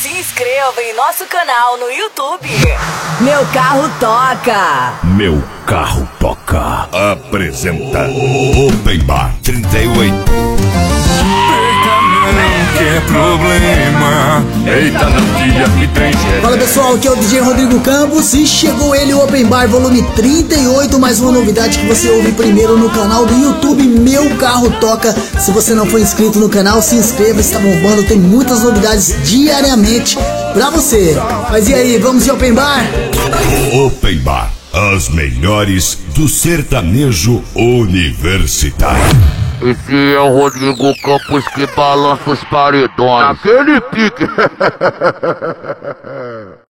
se inscreva em nosso canal no YouTube. Meu Carro Toca. Meu Carro Toca. Apresenta Open Bar 38. Que é problema. Eita, não diga que tem jeito. Fala pessoal, aqui é o DJ Rodrigo Campos e chegou ele, o Open Bar volume 38, mais uma novidade que você ouve primeiro no canal do YouTube Meu Carro Toca. Se você não for inscrito no canal, se inscreva, está bombando, tem muitas novidades diariamente pra você. Mas e aí, vamos de Open Bar? Open Bar, as melhores do sertanejo universitário. Esse é o Rodrigo Campos que balança os paredões. Naquele pique.